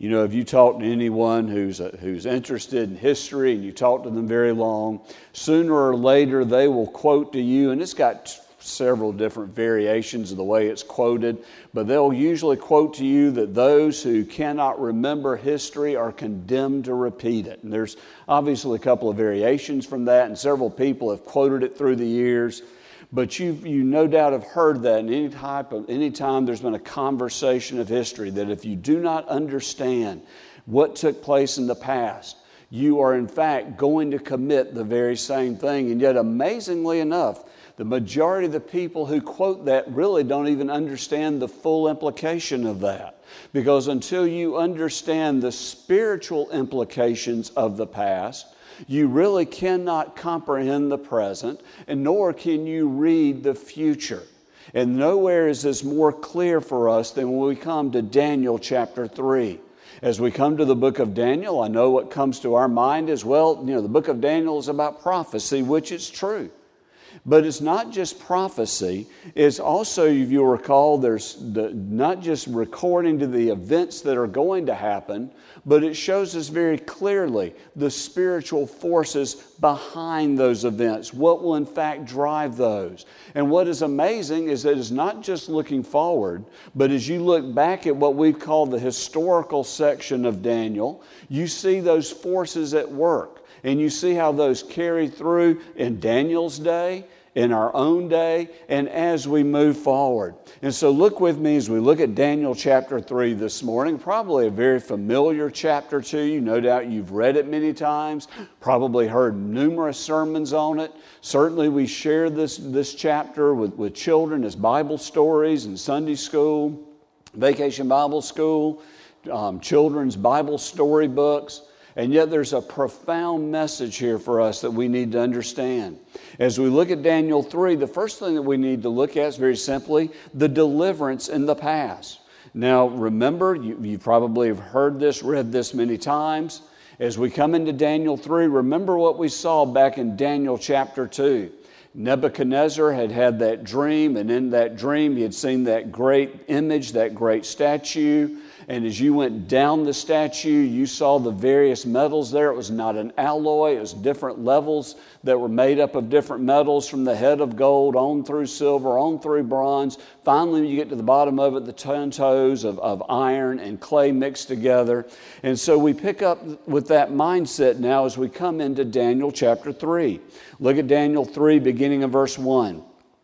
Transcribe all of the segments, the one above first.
You know, if you talk to anyone who's interested in history and you talk to them very long, sooner or later they will quote to you, and it's got several different variations of the way it's quoted, but they'll usually quote to you that those who cannot remember history are condemned to repeat it. And there's obviously a couple of variations from that, and several people have quoted it through the years. But you no doubt have heard that in any time there's been a conversation of history, that if you do not understand what took place in the past, you are in fact going to commit the very same thing. And yet, amazingly enough, the majority of the people who quote that really don't even understand the full implication of that. Because until you understand the spiritual implications of the past, you really cannot comprehend the present, and nor can you read the future. And nowhere is this more clear for us than when we come to Daniel chapter 3. As we come to the book of Daniel, I know what comes to our mind is, well, the book of Daniel is about prophecy, which is true. But it's not just prophecy, it's also, if you'll recall, there's not just recording to the events that are going to happen, but it shows us very clearly the spiritual forces behind those events, what will in fact drive those. And what is amazing is that it's not just looking forward, but as you look back at what we call the historical section of Daniel, you see those forces at work. And you see how those carry through in Daniel's day, in our own day, and as we move forward. And so look with me as we look at Daniel chapter 3 this morning. Probably a very familiar chapter to you. No doubt you've read it many times, probably heard numerous sermons on it. Certainly we share this chapter with children as Bible stories in Sunday school, Vacation Bible School, children's Bible story books. And yet there's a profound message here for us that we need to understand. As we look at Daniel 3, the first thing that we need to look at is very simply the deliverance in the past. Now remember, you probably have heard this, read this many times. As we come into Daniel 3, remember what we saw back in Daniel chapter 2. Nebuchadnezzar had that dream, and in that dream he had seen that great image, that great statue. And as you went down the statue, you saw the various metals there. It was not an alloy. It was different levels that were made up of different metals, from the head of gold on through silver, on through bronze. Finally, when you get to the bottom of it, the 10 toes of iron and clay mixed together. And so we pick up with that mindset now as we come into Daniel chapter 3. Look at Daniel 3, beginning of verse 1.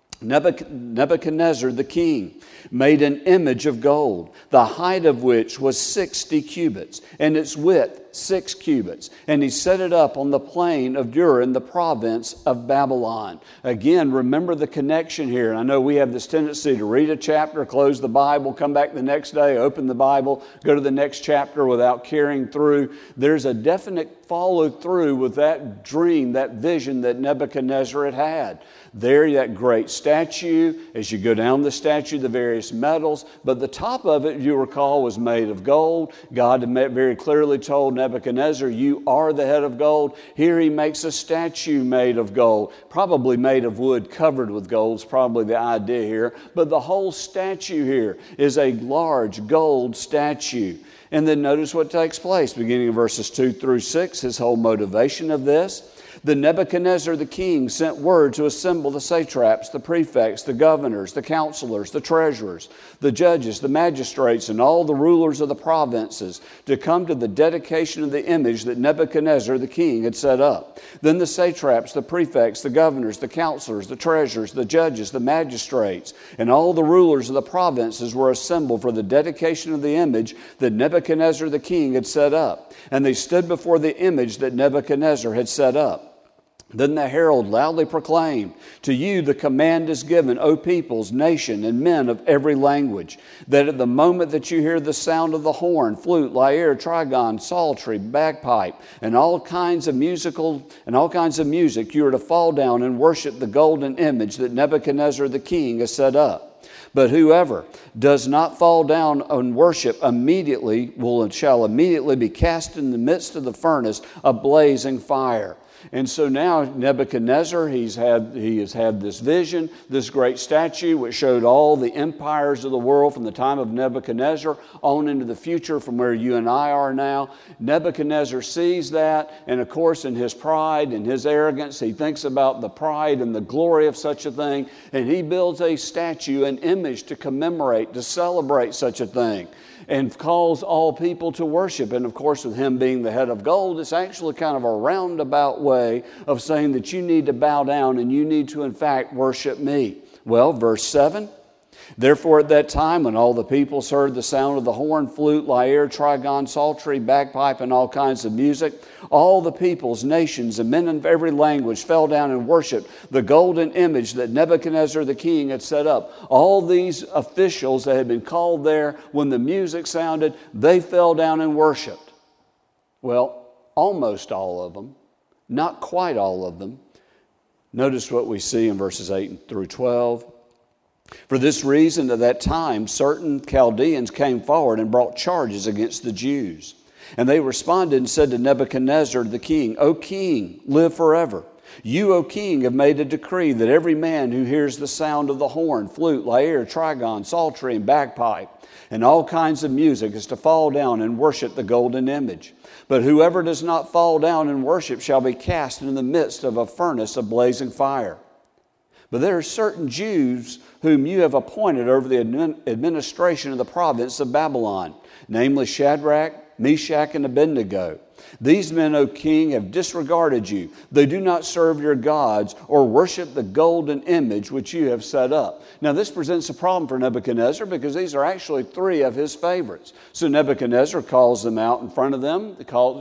Nebuchadnezzar the king made an image of gold, the height of which was 60 cubits, and its width 6 cubits. And he set it up on the plain of Dura in the province of Babylon. Again, remember the connection here. And I know we have this tendency to read a chapter, close the Bible, come back the next day, open the Bible, go to the next chapter without carrying through. There's a definite follow through with that dream, that vision that Nebuchadnezzar had. There, that great statue, as you go down the statue, the various metals, but the top of it, you recall, was made of gold. God had very clearly told Nebuchadnezzar, you are the head of gold. Here he makes a statue made of gold, probably made of wood covered with gold is probably the idea here, but the whole statue here is a large gold statue. And then notice what takes place, beginning in verses 2 through 6, his whole motivation of this. Then Nebuchadnezzar the king sent word to assemble the satraps, the prefects, the governors, the counselors, the treasurers, the judges, the magistrates, and all the rulers of the provinces to come to the dedication of the image that Nebuchadnezzar the king had set up. Then the satraps, the prefects, the governors, the counselors, the treasurers, the judges, the magistrates, and all the rulers of the provinces were assembled for the dedication of the image that Nebuchadnezzar the king had set up. And they stood before the image that Nebuchadnezzar had set up. Then the herald loudly proclaimed, to you the command is given, O peoples, nation, and men of every language, that at the moment that you hear the sound of the horn, flute, lyre, trigon, psaltery, bagpipe, and all kinds of music, you are to fall down and worship the golden image that Nebuchadnezzar the king has set up. But whoever does not fall down and worship shall immediately be cast in the midst of the furnace of blazing fire. And so now Nebuchadnezzar, he has had this vision, this great statue which showed all the empires of the world from the time of Nebuchadnezzar on into the future from where you and I are now. Nebuchadnezzar sees that, and of course in his pride and his arrogance, he thinks about the pride and the glory of such a thing, and he builds a statue, an image to commemorate, to celebrate such a thing, and calls all people to worship. And of course, with him being the head of gold, it's actually kind of a roundabout way of saying that you need to bow down and you need to, in fact, worship me. Well, verse 7, therefore at that time when all the peoples heard the sound of the horn, flute, lyre, trigon, psaltery, bagpipe, and all kinds of music, all the peoples, nations, and men of every language fell down and worshiped the golden image that Nebuchadnezzar the king had set up. All these officials that had been called there, when the music sounded, they fell down and worshiped. Well, almost all of them, not quite all of them. Notice what we see in verses 8 through 12. For this reason, at that time, certain Chaldeans came forward and brought charges against the Jews. And they responded and said to Nebuchadnezzar the king, O king, live forever. You, O king, have made a decree that every man who hears the sound of the horn, flute, lyre, trigon, psaltery, and bagpipe, and all kinds of music is to fall down and worship the golden image. But whoever does not fall down and worship shall be cast into the midst of a furnace of blazing fire. But there are certain Jews whom you have appointed over the administration of the province of Babylon, namely Shadrach, Meshach, and Abednego. These men, O king, have disregarded you. They do not serve your gods or worship the golden image which you have set up. Now this presents a problem for Nebuchadnezzar because these are actually three of his favorites. So Nebuchadnezzar calls them out in front of them,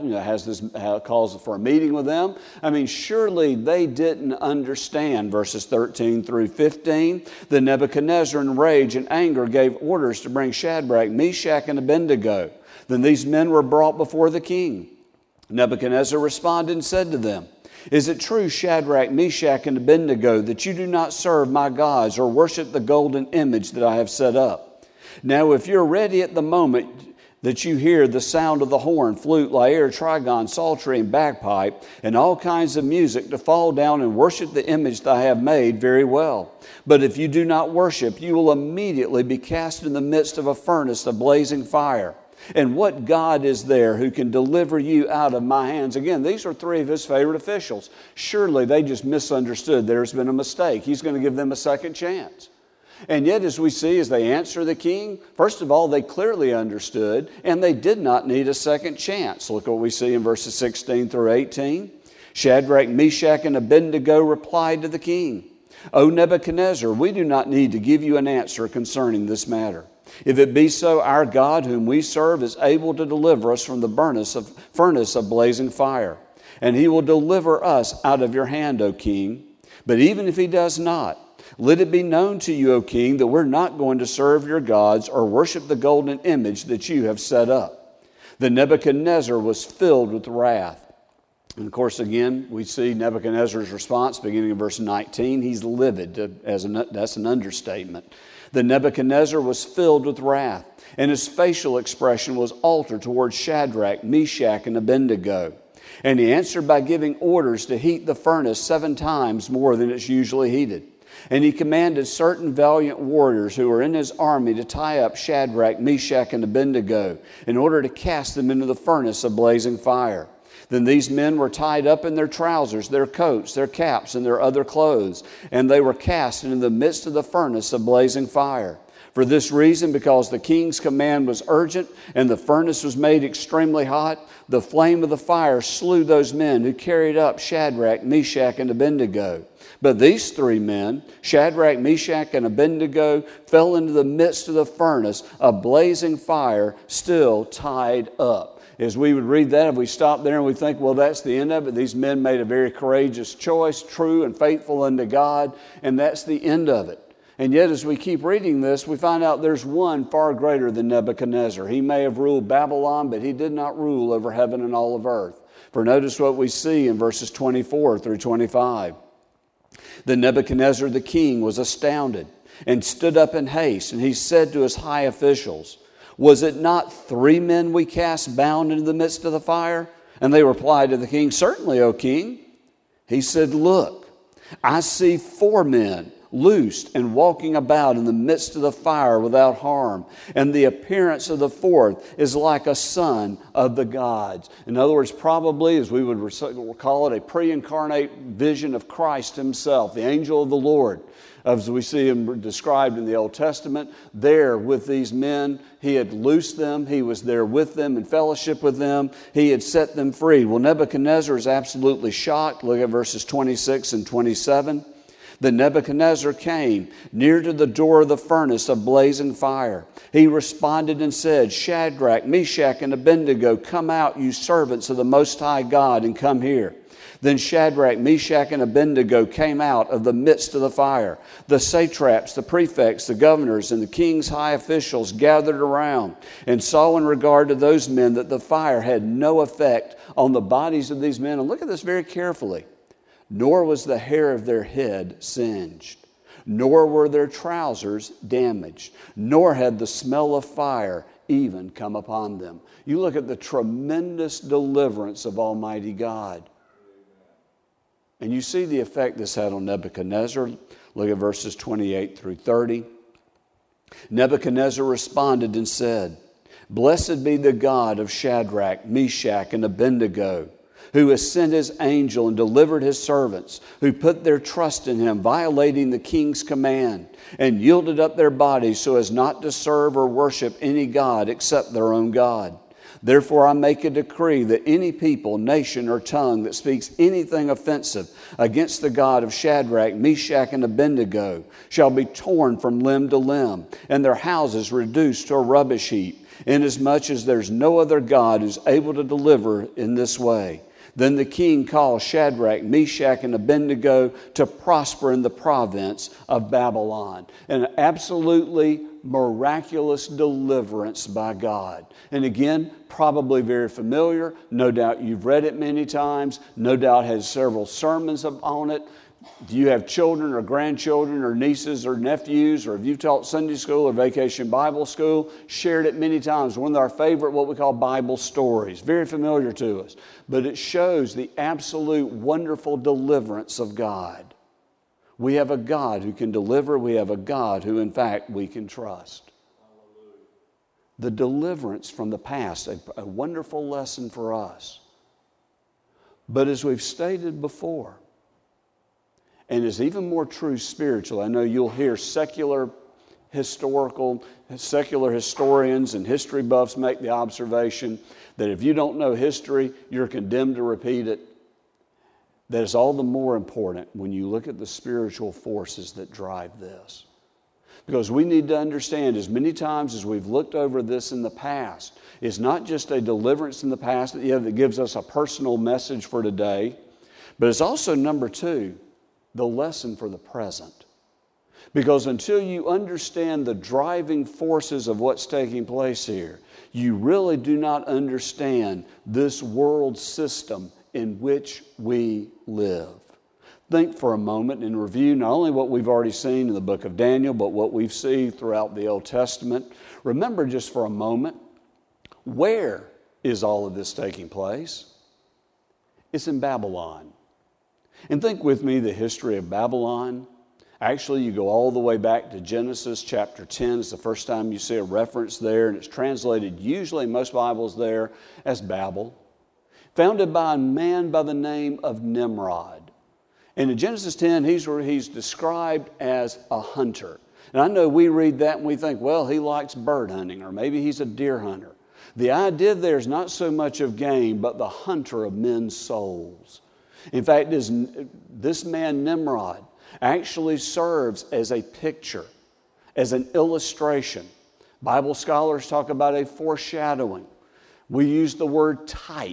calls for a meeting with them. I mean, surely they didn't understand verses 13 through 15. Then Nebuchadnezzar in rage and anger gave orders to bring Shadrach, Meshach, and Abednego. Then these men were brought before the king. Nebuchadnezzar responded and said to them, Is it true, Shadrach, Meshach, and Abednego, that you do not serve my gods or worship the golden image that I have set up? Now, if you're ready at the moment that you hear the sound of the horn, flute, lyre, trigon, psaltery, and bagpipe, and all kinds of music to fall down and worship the image that I have made, very well. But if you do not worship, you will immediately be cast in the midst of a furnace of blazing fire. And what God is there who can deliver you out of my hands? Again, these are three of his favorite officials. Surely they just misunderstood. There's been a mistake. He's going to give them a second chance. And yet, as we see, as they answer the king, first of all, they clearly understood, and they did not need a second chance. Look what we see in verses 16 through 18. Shadrach, Meshach, and Abednego replied to the king, O Nebuchadnezzar, we do not need to give you an answer concerning this matter. If it be so, our God, whom we serve, is able to deliver us from the furnace of blazing fire, and he will deliver us out of your hand, O king. But even if he does not, let it be known to you, O king, that we're not going to serve your gods or worship the golden image that you have set up. Then Nebuchadnezzar was filled with wrath. And of course, again, we see Nebuchadnezzar's response beginning in verse 19. He's livid. That's an understatement. Then Nebuchadnezzar was filled with wrath, and his facial expression was altered towards Shadrach, Meshach, and Abednego. And he answered by giving orders to heat the furnace 7 times more than it's usually heated. And he commanded certain valiant warriors who were in his army to tie up Shadrach, Meshach, and Abednego in order to cast them into the furnace of blazing fire. Then these men were tied up in their trousers, their coats, their caps, and their other clothes, and they were cast into the midst of the furnace of blazing fire. For this reason, because the king's command was urgent and the furnace was made extremely hot, the flame of the fire slew those men who carried up Shadrach, Meshach, and Abednego. But these 3 men, Shadrach, Meshach, and Abednego, fell into the midst of the furnace of blazing fire, still tied up. As we would read that, if we stop there and we think, well, that's the end of it. These men made a very courageous choice, true and faithful unto God, and that's the end of it. And yet, as we keep reading this, we find out there's one far greater than Nebuchadnezzar. He may have ruled Babylon, but he did not rule over heaven and all of earth. For notice what we see in verses 24 through 25. Then Nebuchadnezzar the king was astounded and stood up in haste, and he said to his high officials, Was it not 3 men we cast bound into the midst of the fire? And they replied to the king, Certainly, O king. He said, "Look, I see 4 men loosed and walking about in the midst of the fire without harm. And the appearance of the 4th is like a son of the gods." In other words, probably, as we would call it, a pre-incarnate vision of Christ himself, the angel of the Lord. As we see him described in the Old Testament, there with these men, he had loosed them. He was there with them in fellowship with them. He had set them free. Well, Nebuchadnezzar is absolutely shocked. Look at verses 26 and 27. Then Nebuchadnezzar came near to the door of the furnace of blazing fire. He responded and said, "Shadrach, Meshach, and Abednego, come out, you servants of the Most High God, and come here." Then Shadrach, Meshach, and Abednego came out of the midst of the fire. The satraps, the prefects, the governors, and the king's high officials gathered around and saw in regard to those men that the fire had no effect on the bodies of these men. And look at this very carefully. Nor was the hair of their head singed, nor were their trousers damaged, nor had the smell of fire even come upon them. You look at the tremendous deliverance of Almighty God. And you see the effect this had on Nebuchadnezzar. Look at verses 28 through 30. Nebuchadnezzar responded and said, "Blessed be the God of Shadrach, Meshach, and Abednego, who has sent his angel and delivered his servants, who put their trust in him, violating the king's command, and yielded up their bodies so as not to serve or worship any god except their own God. Therefore I make a decree that any people, nation, or tongue that speaks anything offensive against the God of Shadrach, Meshach, and Abednego shall be torn from limb to limb, and their houses reduced to a rubbish heap, inasmuch as there's no other God who's able to deliver in this way." Then the king called Shadrach, Meshach, and Abednego to prosper in the province of Babylon. An absolutely miraculous deliverance by God. And again, probably very familiar. No doubt you've read it many times. No doubt has several sermons on it. Do you have children or grandchildren or nieces or nephews, or have you taught Sunday school or vacation Bible school? Shared it many times. One of our favorite, what we call Bible stories. Very familiar to us. But it shows the absolute wonderful deliverance of God. We have a God who can deliver. We have a God who, in fact, we can trust. The deliverance from the past, a wonderful lesson for us. But as we've stated before, and is even more true spiritually, I know you'll hear secular historians and history buffs make the observation that if you don't know history, you're condemned to repeat it. That is all the more important when you look at the spiritual forces that drive this. Because we need to understand, as many times as we've looked over this in the past, it's not just a deliverance in the past that gives us a personal message for today, but it's also, number 2, the lesson for the present. Because until you understand the driving forces of what's taking place here, you really do not understand this world system in which we live. Think for a moment and review not only what we've already seen in the book of Daniel, but what we've seen throughout the Old Testament. Remember just for a moment, where is all of this taking place? It's in Babylon. And think with me the history of Babylon. Actually, you go all the way back to Genesis chapter 10. It's the first time you see a reference there, and it's translated usually in most Bibles there as Babel. Founded by a man by the name of Nimrod. And in Genesis 10, he's described as a hunter. And I know we read that and we think, well, he likes bird hunting, or maybe he's a deer hunter. The idea there is not so much of game, but the hunter of men's souls. In fact, this man Nimrod actually serves as a picture, as an illustration. Bible scholars talk about a foreshadowing. We use the word type.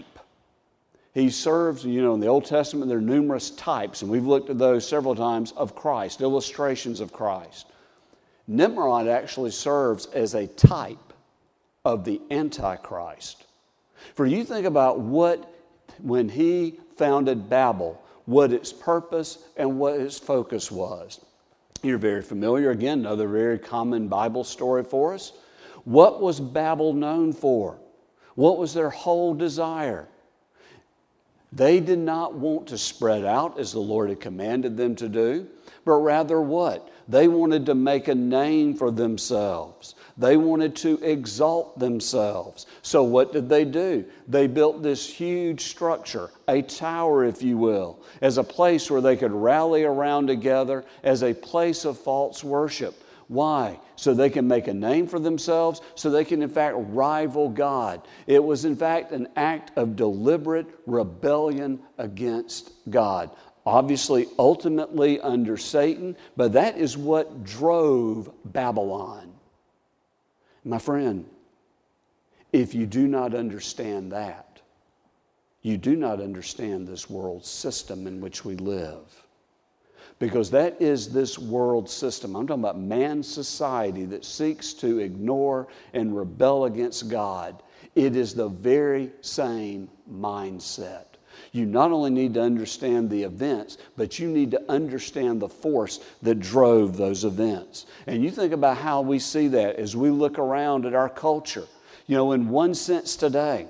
He serves, in the Old Testament there are numerous types, and we've looked at those several times, of Christ, illustrations of Christ. Nimrod actually serves as a type of the Antichrist. For you think about when he founded Babel, what its purpose and what its focus was. You're very familiar, again, another very common Bible story for us. What was Babel known for? What was their whole desire? They did not want to spread out as the Lord had commanded them to do, but rather what? They wanted to make a name for themselves. They wanted to exalt themselves. So what did they do? They built this huge structure, a tower, if you will, as a place where they could rally around together, as a place of false worship. Why? So they can make a name for themselves, so they can in fact rival God. It was in fact an act of deliberate rebellion against God. Obviously, ultimately under Satan, but that is what drove Babylon. My friend, if you do not understand that, you do not understand this world system in which we live. Because that is this world system. I'm talking about man's society that seeks to ignore and rebel against God. It is the very same mindset. You not only need to understand the events, but you need to understand the force that drove those events. And you think about how we see that as we look around at our culture. You know, in one sense today,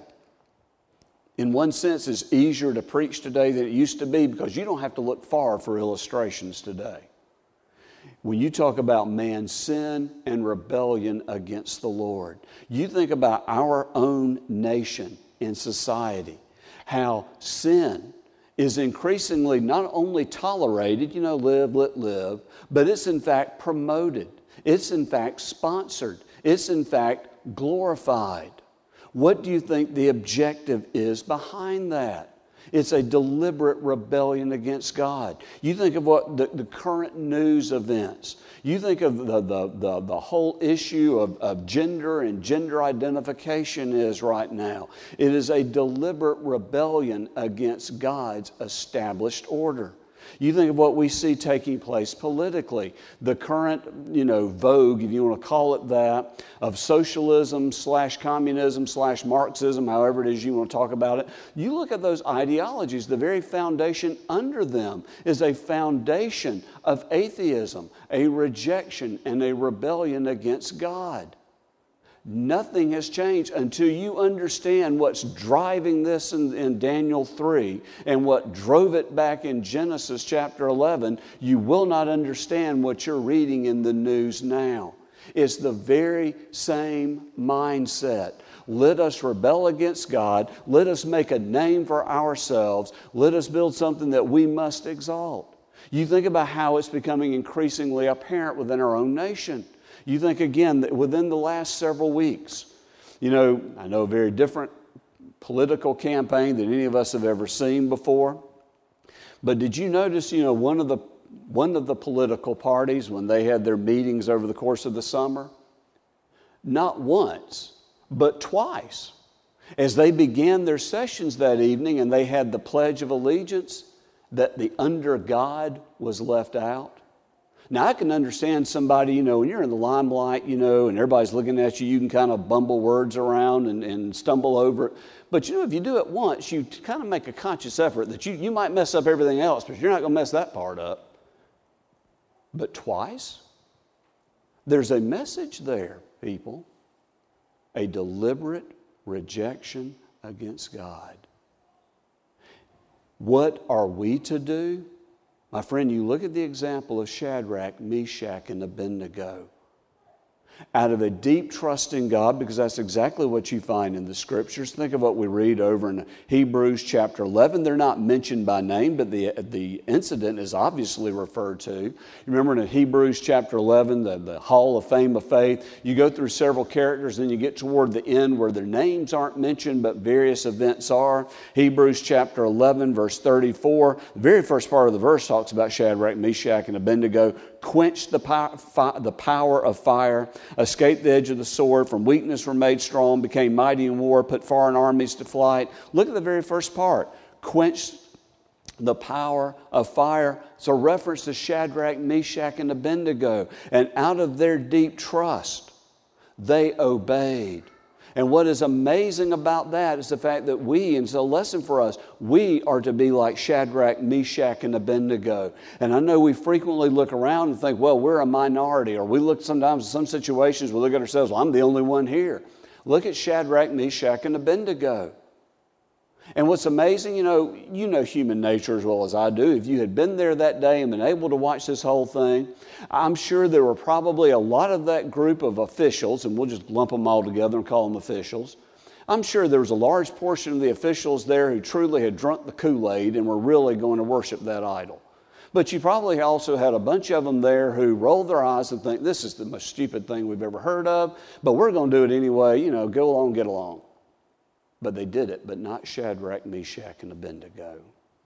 it's easier to preach today than it used to be because you don't have to look far for illustrations today. When you talk about man's sin and rebellion against the Lord, you think about our own nation and society, how sin is increasingly not only tolerated, live, let live, but it's in fact promoted. It's in fact sponsored. It's in fact glorified. What do you think the objective is behind that? It's a deliberate rebellion against God. You think of what the current news events. You think of the whole issue of gender and gender identification is right now. It is a deliberate rebellion against God's established order. You think of what we see taking place politically. The current, vogue, if you want to call it that, of socialism / communism / Marxism, however it is you want to talk about it. You look at those ideologies, the very foundation under them is a foundation of atheism, a rejection and a rebellion against God. Nothing has changed until you understand what's driving this in Daniel 3 and what drove it back in Genesis chapter 11. You will not understand what you're reading in the news now. It's the very same mindset. Let us rebel against God. Let us make a name for ourselves. Let us build something that we must exalt. You think about how it's becoming increasingly apparent within our own nation. You think again that within the last several weeks, I know a very different political campaign than any of us have ever seen before. But did you notice, one of the political parties when they had their meetings over the course of the summer, not once, but twice, as they began their sessions that evening and they had the Pledge of Allegiance, that the under God was left out. Now, I can understand somebody, when you're in the limelight, and everybody's looking at you, you can kind of bumble words around and stumble over it. But, if you do it once, you kind of make a conscious effort that you might mess up everything else, but you're not going to mess that part up. But twice? There's a message there, people. A deliberate rejection against God. What are we to do? My friend, you look at the example of Shadrach, Meshach, and Abednego. Out of a deep trust in God, because that's exactly what you find in the Scriptures. Think of what we read over in Hebrews chapter 11. They're not mentioned by name, but the incident is obviously referred to. You remember in Hebrews chapter 11, the Hall of Fame of Faith, you go through several characters, then you get toward the end where their names aren't mentioned, but various events are. Hebrews chapter 11, verse 34, the very first part of the verse talks about Shadrach, Meshach, and Abednego, quenched the power of fire, escaped the edge of the sword, from weakness were made strong, became mighty in war, put foreign armies to flight. Look at the very first part. Quenched the power of fire. It's a reference to Shadrach, Meshach, and Abednego. And out of their deep trust, they obeyed. And what is amazing about that is the fact that and it's a lesson for us, we are to be like Shadrach, Meshach, and Abednego. And I know we frequently look around and think, well, we're a minority. Or we look sometimes in some situations, we look at ourselves, well, I'm the only one here. Look at Shadrach, Meshach, and Abednego. And what's amazing, you know human nature as well as I do. If you had been there that day and been able to watch this whole thing, I'm sure there were probably a lot of that group of officials, and we'll just lump them all together and call them officials. I'm sure there was a large portion of the officials there who truly had drunk the Kool-Aid and were really going to worship that idol. But you probably also had a bunch of them there who rolled their eyes and think, this is the most stupid thing we've ever heard of, but we're going to do it anyway, go along, get along. But they did it, but not Shadrach, Meshach, and Abednego.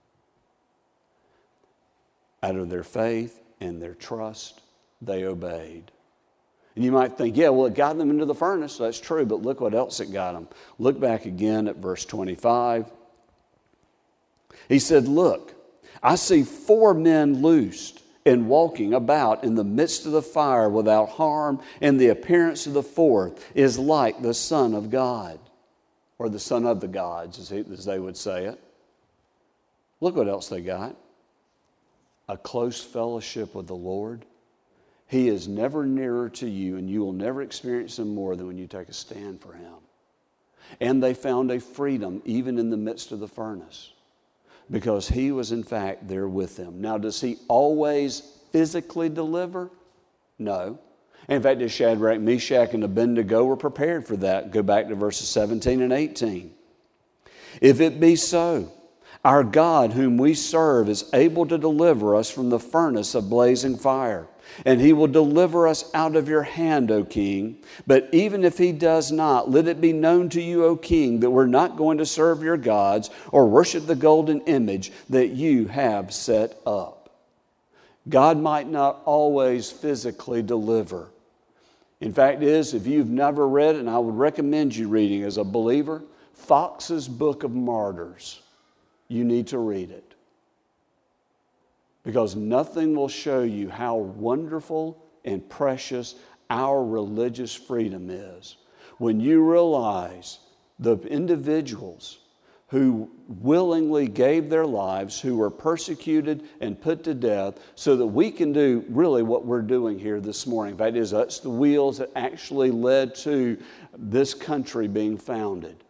Out of their faith and their trust, they obeyed. And you might think, it got them into the furnace. That's true, but look what else it got them. Look back again at verse 25. He said, look, I see 4 men loosed and walking about in the midst of the fire without harm, and the appearance of the 4th is like the Son of God. Or the son of the gods, as they would say it. Look what else they got. A close fellowship with the Lord. He is never nearer to you, and you will never experience Him more than when you take a stand for Him. And they found a freedom even in the midst of the furnace, because He was in fact there with them. Now, does He always physically deliver? No. In fact, as Shadrach, Meshach, and Abednego were prepared for that. Go back to verses 17 and 18. If it be so, our God whom we serve is able to deliver us from the furnace of blazing fire, and He will deliver us out of your hand, O king. But even if He does not, let it be known to you, O king, that we're not going to serve your gods or worship the golden image that you have set up. God might not always physically deliver. In fact, if you've never read it, and I would recommend you reading as a believer, Fox's Book of Martyrs. You need to read it. Because nothing will show you how wonderful and precious our religious freedom is when you realize the individuals who willingly gave their lives, who were persecuted and put to death, so that we can do really what we're doing here this morning. In fact, that's the wheels that actually led to this country being founded.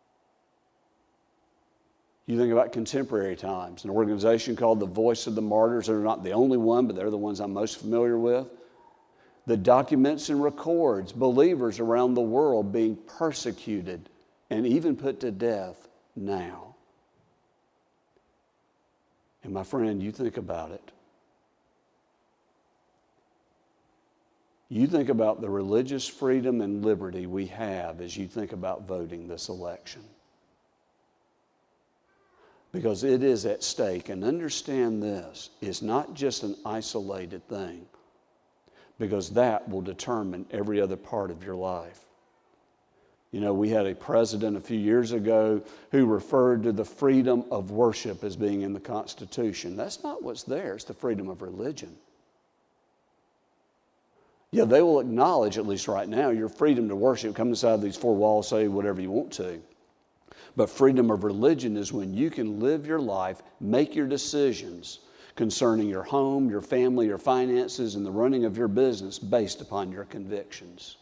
You think about contemporary times, an organization called the Voice of the Martyrs. They're not the only one, but they're the ones I'm most familiar with. That documents and records believers around the world being persecuted and even put to death now. And my friend, you think about it. You think about the religious freedom and liberty we have as you think about voting this election. Because it is at stake. And understand this, it's not just an isolated thing. Because that will determine every other part of your life. We had a president a few years ago who referred to the freedom of worship as being in the Constitution. That's not what's there. It's the freedom of religion. Yeah, they will acknowledge, at least right now, your freedom to worship. Come inside these 4 walls, say whatever you want to. But freedom of religion is when you can live your life, make your decisions concerning your home, your family, your finances, and the running of your business based upon your convictions.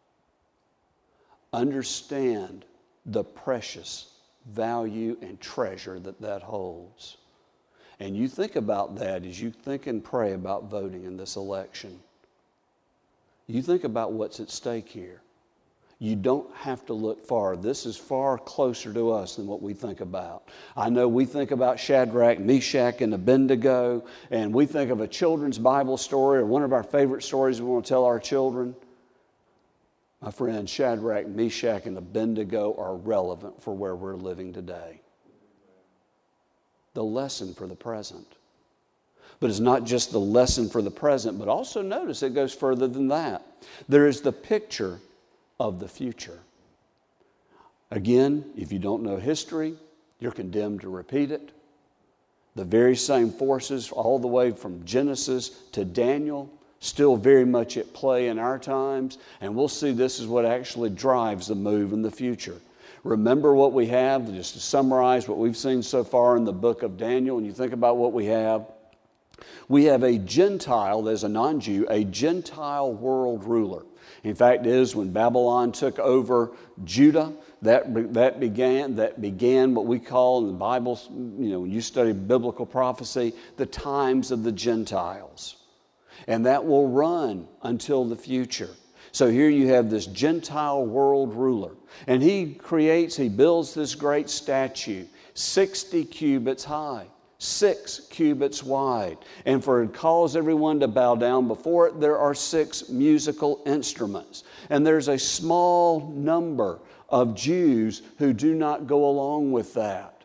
Understand the precious value and treasure that holds. And you think about that as you think and pray about voting in this election. You think about what's at stake here. You don't have to look far. This is far closer to us than what we think about. I know we think about Shadrach, Meshach, and Abednego, and we think of a children's Bible story or one of our favorite stories we want to tell our children. My friend, Shadrach, Meshach, and Abednego are relevant for where we're living today. The lesson for the present. But it's not just the lesson for the present, but also notice it goes further than that. There is the picture of the future. Again, if you don't know history, you're condemned to repeat it. The very same forces all the way from Genesis to Daniel still very much at play in our times, and we'll see this is what actually drives the move in the future. Remember what we have, just to summarize what we've seen so far in the book of Daniel, and you think about what we have a Gentile, there's a non-Jew, a Gentile world ruler. In fact, it is when Babylon took over Judah, that began what we call in the Bible, when you study biblical prophecy, the times of the Gentiles. And that will run until the future. So here you have this Gentile world ruler. And he builds this great statue, 60 cubits high, 6 cubits wide. And for it calls everyone to bow down before it, there are 6 musical instruments. And there's a small number of Jews who do not go along with that.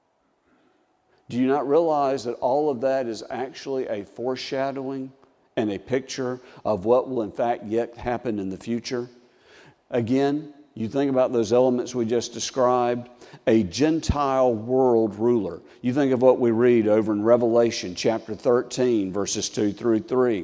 Do you not realize that all of that is actually a foreshadowing and a picture of what will in fact yet happen in the future? Again, you think about those elements we just described, a Gentile world ruler. You think of what we read over in Revelation chapter 13, verses 2 through 3.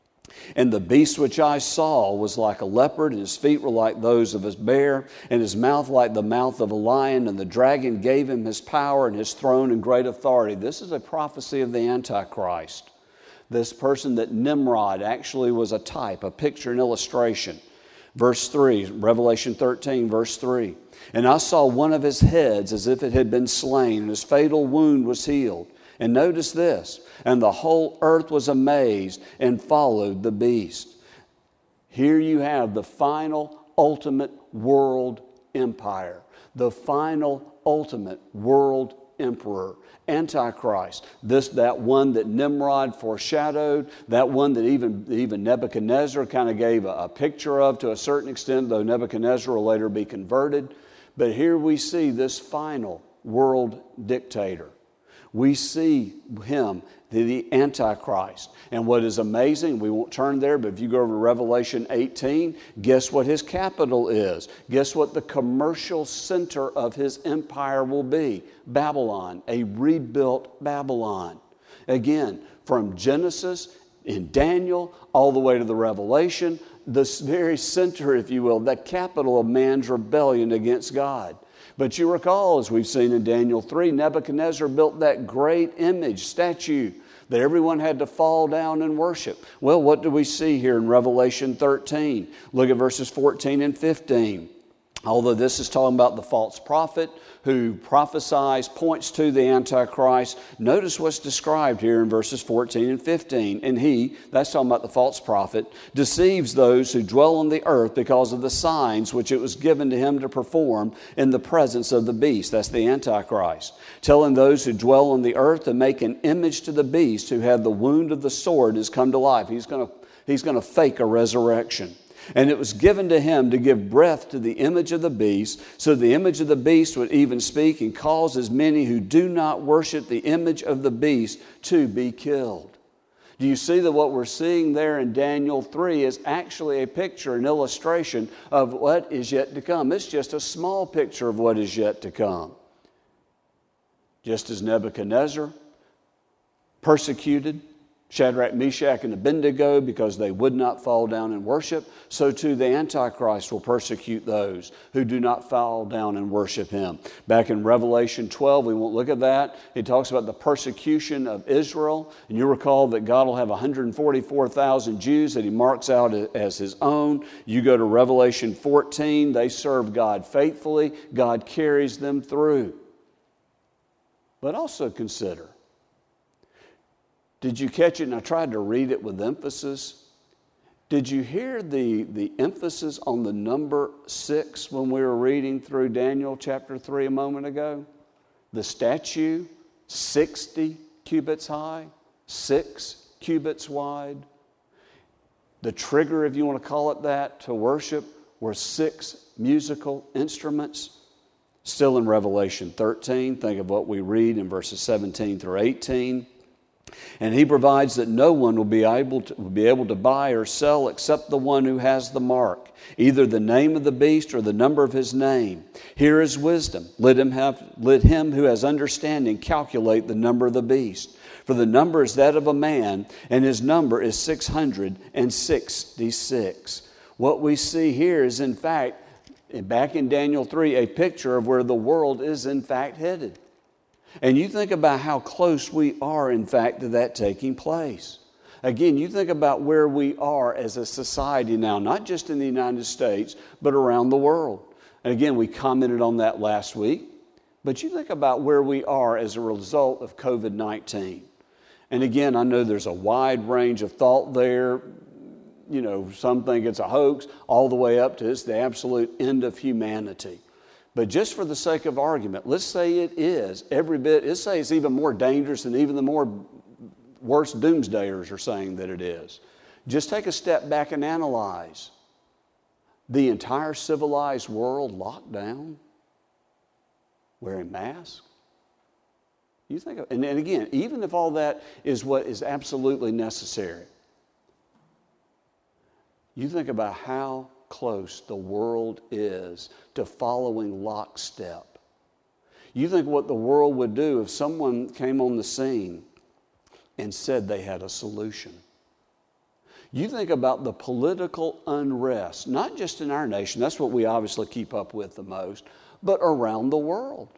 And the beast which I saw was like a leopard, and his feet were like those of a bear, and his mouth like the mouth of a lion. And the dragon gave him his power and his throne and great authority. This is a prophecy of the Antichrist. This person that Nimrod actually was a type, a picture, an illustration. Verse 3, Revelation 13, verse 3. And I saw one of his heads as if it had been slain, and his fatal wound was healed. And notice this, and the whole earth was amazed and followed the beast. Here you have the final, ultimate world empire, the final, ultimate world emperor, Antichrist. That one that Nimrod foreshadowed, that one that even Nebuchadnezzar kind of gave a picture of to a certain extent, though Nebuchadnezzar will later be converted. But here we see this final world dictator. We see him, the Antichrist. And what is amazing, we won't turn there, but if you go over to Revelation 18, guess what his capital is? Guess what the commercial center of his empire will be? Babylon, a rebuilt Babylon. Again, from Genesis in Daniel all the way to the Revelation, this very center, if you will, the capital of man's rebellion against God. But you recall, as we've seen in Daniel 3, Nebuchadnezzar built that great image, statue, that everyone had to fall down and worship. Well, what do we see here in Revelation 13? Look at verses 14 and 15. Although this is talking about the false prophet who prophesies, points to the Antichrist, notice what's described here in verses 14 and 15. And he, that's talking about the false prophet, deceives those who dwell on the earth because of the signs which it was given to him to perform in the presence of the beast. That's the Antichrist. Telling those who dwell on the earth to make an image to the beast who had the wound of the sword and has come to life. He's going to fake a resurrection. And it was given to him to give breath to the image of the beast, so the image of the beast would even speak and cause as many who do not worship the image of the beast to be killed. Do you see that what we're seeing there in Daniel 3 is actually a picture, an illustration of what is yet to come? It's just a small picture of what is yet to come. Just as Nebuchadnezzar persecuted Shadrach, Meshach, and Abednego because they would not fall down and worship, so too the Antichrist will persecute those who do not fall down and worship him. Back in Revelation 12, we won't look at that. He talks about the persecution of Israel. And you recall that God will have 144,000 Jews that he marks out as his own. You go to Revelation 14, they serve God faithfully. God carries them through. But also consider, did you catch it? And I tried to read it with emphasis. Did you hear the emphasis on the number 6 when we were reading through Daniel chapter 3 a moment ago? The statue, 60 cubits high, 6 cubits wide. The trigger, if you want to call it that, to worship were 6 musical instruments. Still in Revelation 13, think of what we read in verses 17 through 18. And he provides that no one will be able to buy or sell except the one who has the mark, either the name of the beast or the number of his name. Here is wisdom. Let him who has understanding calculate the number of the beast. For the number is that of a man, and his number is 666. What we see here is, in fact, back in Daniel 3, a picture of where the world is in fact headed. And you think about how close we are, in fact, to that taking place. Again, you think about where we are as a society now, not just in the United States, but around the world. And again, we commented on that last week. But you think about where we are as a result of COVID-19. And again, I know there's a wide range of thought there. You know, some think it's a hoax, all the way up to it's the absolute end of humanity. But just for the sake of argument, let's say it is every bit, let's say it's even more dangerous than even the more worse doomsdayers are saying that it is. Just take a step back and analyze. The entire civilized world locked down, wearing masks. You think, and again, even if all that is what is absolutely necessary, you think about how close the world is to following lockstep. You think what the world would do if someone came on the scene and said they had a solution. You think about the political unrest, not just in our nation, that's what we obviously keep up with the most, but around the world.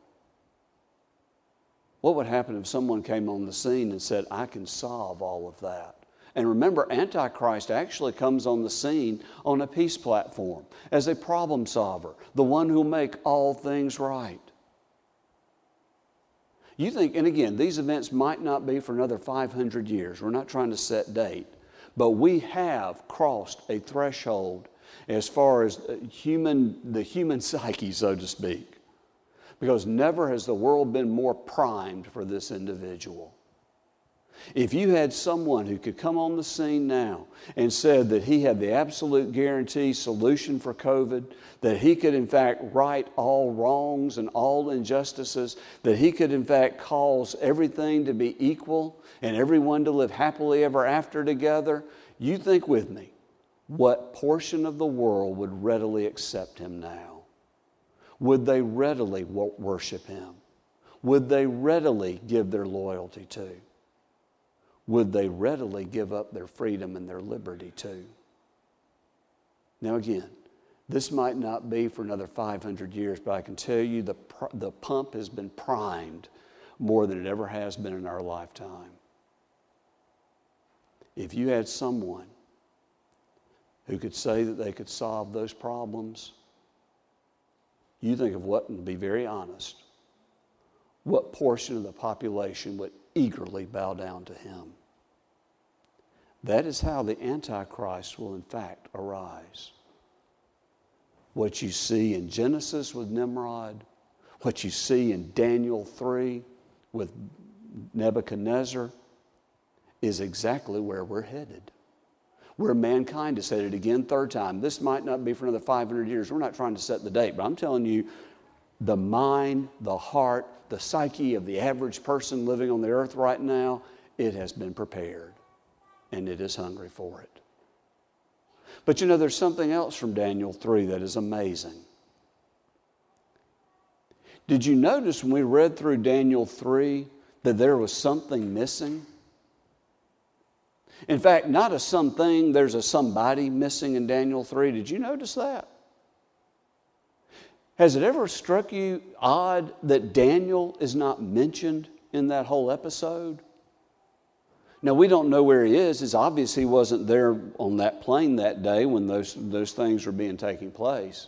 What would happen if someone came on the scene and said, I can solve all of that? And remember, Antichrist actually comes on the scene on a peace platform as a problem solver, the one who'll make all things right. You think, and again, these events might not be for another 500 years. We're not trying to set date. But we have crossed a threshold as far as the human psyche, so to speak. Because never has the world been more primed for this individual. If you had someone who could come on the scene now and said that he had the absolute guarantee solution for COVID, that he could in fact right all wrongs and all injustices, that he could in fact cause everything to be equal and everyone to live happily ever after together, you think with me, what portion of the world would readily accept him now? Would they readily worship him? Would they readily give their loyalty to? Would they readily give up their freedom and their liberty to? Now again, this might not be for another 500 years, but I can tell you the pump has been primed more than it ever has been in our lifetime. If you had someone who could say that they could solve those problems, you think of what, and be very honest, what portion of the population would eagerly bow down to him? That is how the Antichrist will in fact arise. What you see in Genesis with Nimrod, what you see in Daniel 3 with Nebuchadnezzar, is exactly where we're headed. Where mankind is headed again, third time. This might not be for another 500 years. We're not trying to set the date, but I'm telling you, the mind, the heart, the psyche of the average person living on the earth right now, it has been prepared, and it is hungry for it. But you know, there's something else from Daniel 3 that is amazing. Did you notice when we read through Daniel 3 that there was something missing? In fact, not a something, there's a somebody missing in Daniel 3. Did you notice that? Has it ever struck you odd that Daniel is not mentioned in that whole episode? Now, we don't know where he is. It's obvious he wasn't there on that plane that day when those things were taking place.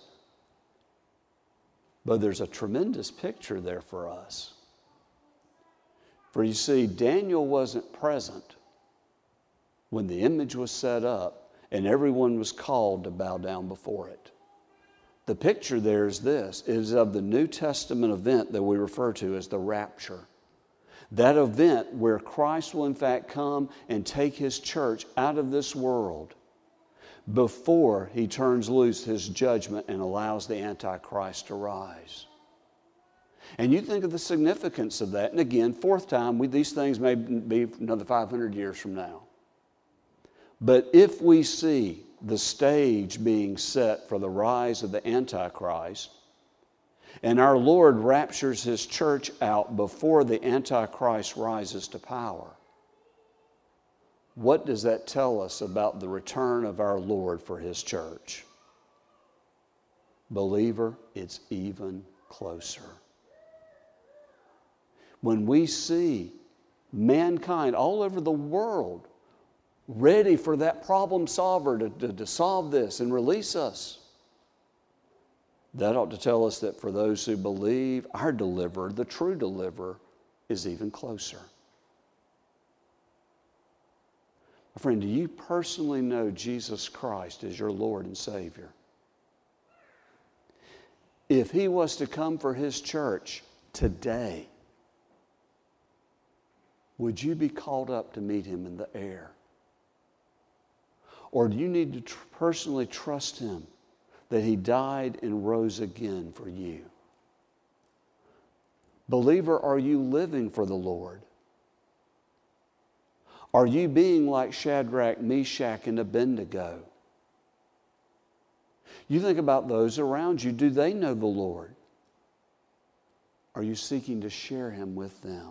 But there's a tremendous picture there for us. For you see, Daniel wasn't present when the image was set up and everyone was called to bow down before it. The picture there is this, it is of the New Testament event that we refer to as the rapture. That event where Christ will in fact come and take his church out of this world before he turns loose his judgment and allows the Antichrist to rise. And you think of the significance of that. And again, fourth time, these things may be another 500 years from now. But if we see the stage being set for the rise of the Antichrist, and our Lord raptures his church out before the Antichrist rises to power, what does that tell us about the return of our Lord for his church? Believer, it's even closer. When we see mankind all over the world ready for that problem solver to solve this and release us. That ought to tell us that for those who believe, our deliverer, the true deliverer, is even closer. My friend, do you personally know Jesus Christ as your Lord and Savior? If He was to come for His church today, would you be called up to meet Him in the air? Or do you need to personally trust Him that He died and rose again for you? Believer, are you living for the Lord? Are you being like Shadrach, Meshach, and Abednego? You think about those around you. Do they know the Lord? Are you seeking to share Him with them?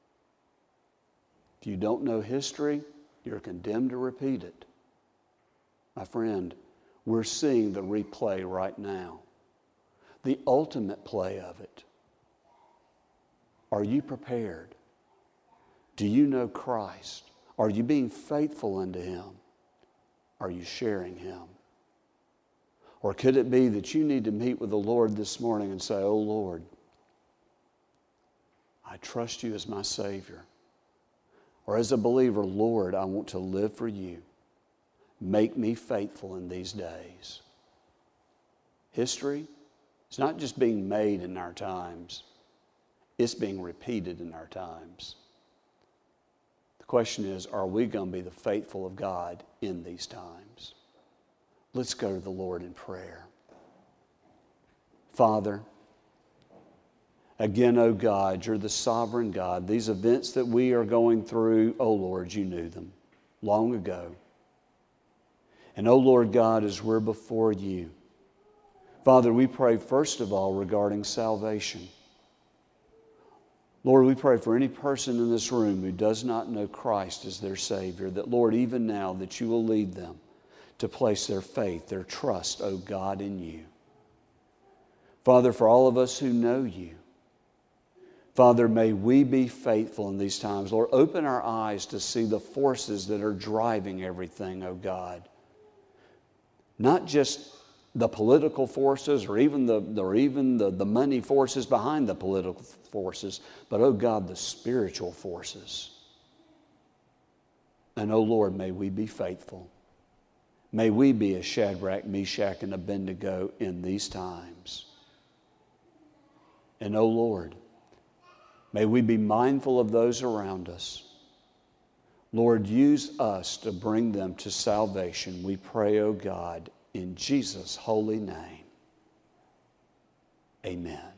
If you don't know history, you're condemned to repeat it. My friend, we're seeing the replay right now, the ultimate play of it. Are you prepared? Do you know Christ? Are you being faithful unto Him? Are you sharing Him? Or could it be that you need to meet with the Lord this morning and say, "Oh Lord, I trust You as my Savior." Or as a believer, "Lord, I want to live for You. Make me faithful in these days." History is not just being made in our times, it's being repeated in our times. The question is, are we going to be the faithful of God in these times? Let's go to the Lord in prayer. Father, again, oh God, You're the sovereign God. These events that we are going through, oh Lord, You knew them long ago. And oh Lord God, as we're before You, Father, we pray first of all regarding salvation. Lord, we pray for any person in this room who does not know Christ as their Savior, that Lord, even now, that You will lead them to place their faith, their trust, oh God, in You. Father, for all of us who know You, Father, may we be faithful in these times. Lord, open our eyes to see the forces that are driving everything, oh God. Not just the political forces or even the money forces behind the political forces, but, oh God, the spiritual forces. And, oh Lord, may we be faithful. May we be a Shadrach, Meshach, and Abednego in these times. And, oh Lord, may we be mindful of those around us. Lord, use us to bring them to salvation. We pray, oh God, in Jesus' holy name. Amen.